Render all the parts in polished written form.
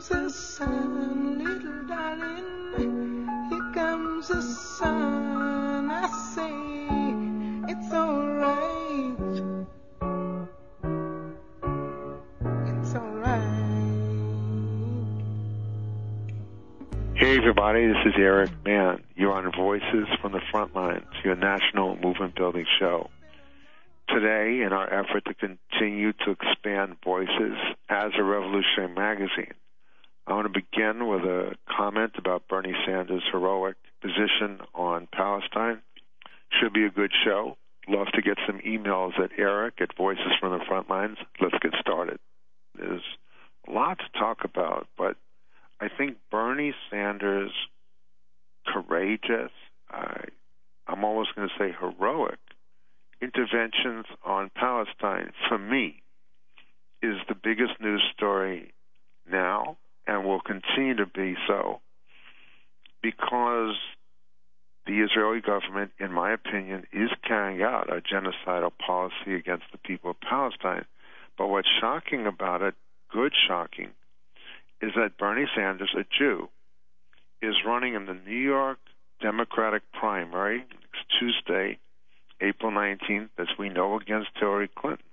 comes the sun, little darling. Here comes the sun. I say it's alright. It's alright. Hey everybody, this is Eric Mann. You're on Voices from the Frontlines, your national movement building show. Today, in our effort to continue to expand voices as a revolutionary magazine, I want to begin with a comment about Bernie Sanders' heroic position on Palestine. Should be a good show. Love to get some emails at Eric at Voices from the Frontlines. Let's get started. There's a lot to talk about, but I think Bernie Sanders' courageous, I'm almost going to say heroic, interventions on Palestine, for me, is the biggest news story now and will continue to be so because the Israeli government, in my opinion, is carrying out a genocidal policy against the people of Palestine. But what's shocking about it, good shocking, is that Bernie Sanders, a Jew, is running in the New York Democratic primary next Tuesday, April 19th, as we know, against Hillary Clinton.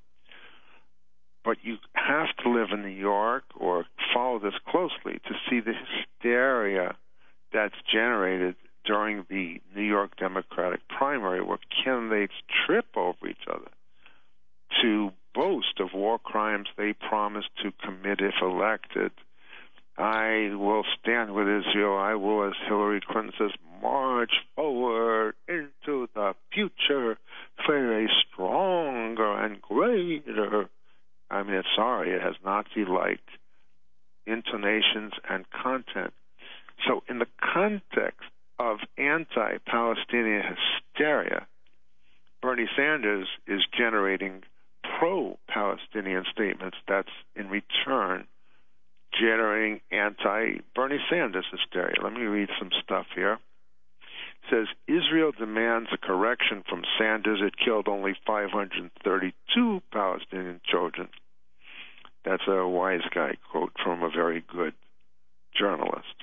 But you have to live in New York or follow this closely to see the hysteria that's generated during the New York Democratic primary, where candidates trip over each other to boast of war crimes they promised to commit if elected. I will stand with Israel. I will, as Hillary Clinton says, march forward into the future for a stronger and greater. I mean, sorry, it has Nazi-like intonations and content. So in the context of anti-Palestinian hysteria, Bernie Sanders is generating pro-Palestinian statements that's in return generating anti-Bernie Sanders hysteria. Let me read some stuff here. It says, Israel demands a correction from Sanders. It killed only 532 Palestinian children. That's a wise guy quote from a very good journalist.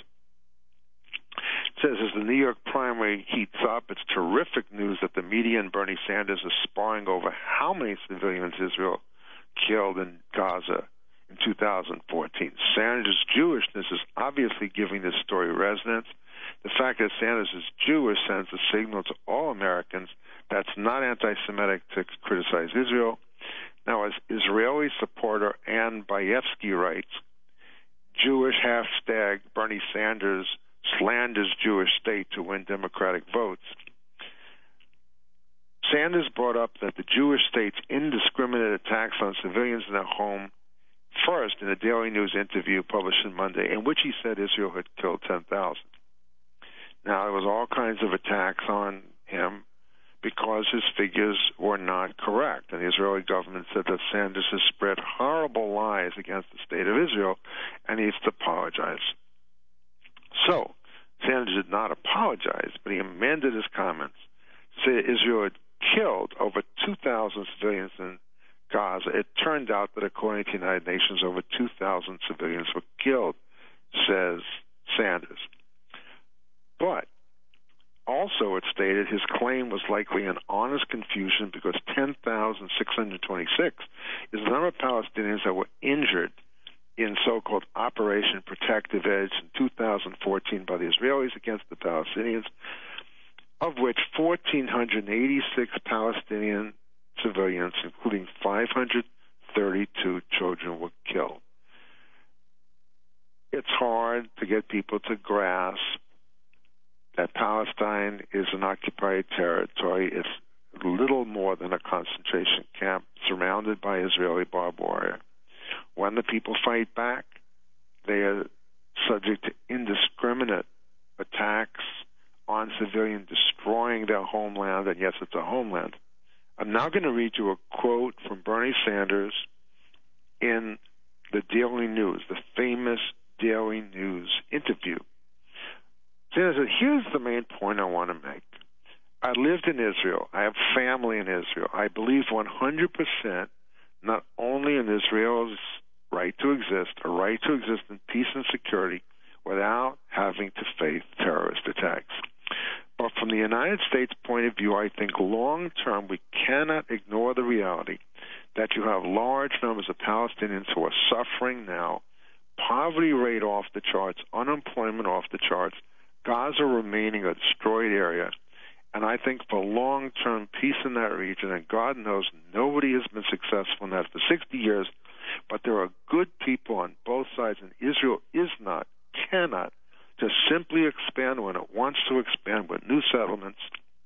It says, as the New York primary heats up, it's terrific news that the media and Bernie Sanders are sparring over how many civilians Israel killed in Gaza in 2014. Sanders' Jewishness is obviously giving this story resonance. The fact that Sanders is Jewish sends a signal to all Americans that's not anti-Semitic to criticize Israel. Now, as Israeli supporter Ann Bayevsky writes, Jewish hashtag Bernie Sanders slanders Jewish state to win Democratic votes. Sanders brought up that the Jewish state's indiscriminate attacks on civilians in their home first in a Daily News interview published on Monday, in which he said Israel had killed 10,000. Now, there was all kinds of attacks on him because his figures were not correct. And the Israeli government said that Sanders has spread horrible lies against the state of Israel and needs to apologize. So, Sanders did not apologize, but he amended his comments to say that Israel had killed over 2,000 civilians in Gaza. It turned out that according to the United Nations, over 2,000 civilians were killed, says Sanders. But also it stated his claim was likely an honest confusion because 10,626 is the number of Palestinians that were injured in so-called Operation Protective Edge in 2014 by the Israelis against the Palestinians, of which 1,486 Palestinian civilians, including 532 children, were killed. It's hard to get people to grasp that Palestine is an occupied territory. It's little more than a concentration camp surrounded by Israeli barbed wire. When the people fight back, they are subject to indiscriminate attacks on civilians, destroying their homeland, and yes, it's a homeland. I'm now going to read you a quote from Bernie Sanders in the Daily News, the famous Daily News interview. Sanders said, here's the main point I want to make. I lived in Israel. I have family in Israel. I believe 100% not only in Israel's right to exist, a right to exist in peace and security without having to face terrorist attacks. But from the United States point of view, I think long term we cannot ignore the reality that you have large numbers of Palestinians who are suffering now, poverty rate off the charts, unemployment off the charts, Gaza remaining a destroyed area. And I think for long-term peace in that region, and God knows nobody has been successful in that for 60 years, but there are good people on both sides, and Israel cannot just simply expand when it wants to expand with new settlements.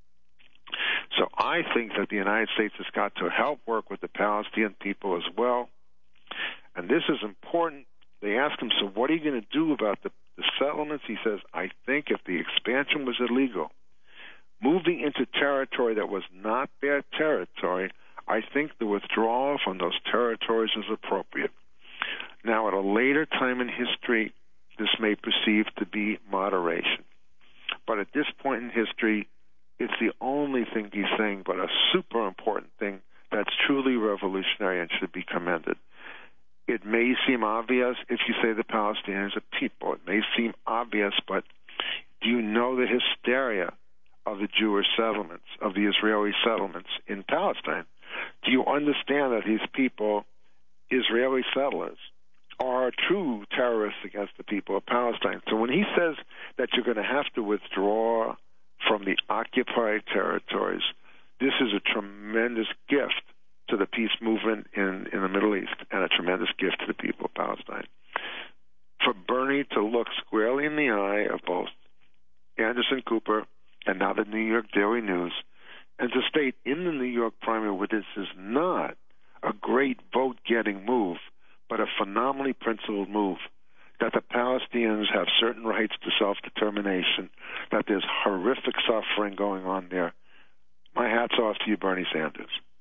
So I think that the United States has got to help work with the Palestinian people as well. And this is important. They ask him, so what are you going to do about the settlements? He says, I think if the expansion was illegal, moving into territory that was not their territory, I think the withdrawal from those territories is appropriate. Now, at a later time in history, this may perceive to be moderation. But at this point in history, it's the only thing he's saying, but a super important thing that's truly revolutionary and should be commended. It may seem obvious if you say the Palestinians are people. It may seem obvious, but do you know the hysteria of the Jewish settlements, of the Israeli settlements in Palestine? Do you understand that these people, Israeli settlers, are true terrorists against the people of Palestine? So when he says that you're going to have to withdraw from the occupied territories, this is a tremendous gift to the peace movement in the Middle East and a tremendous gift to the people of Palestine. For Bernie to look squarely in the eye of both Anderson Cooper and now the New York Daily News, and to state in the New York primary where this is not a great vote-getting move, but a phenomenally principled move, that the Palestinians have certain rights to self-determination, that there's horrific suffering going on there. My hat's off to you, Bernie Sanders.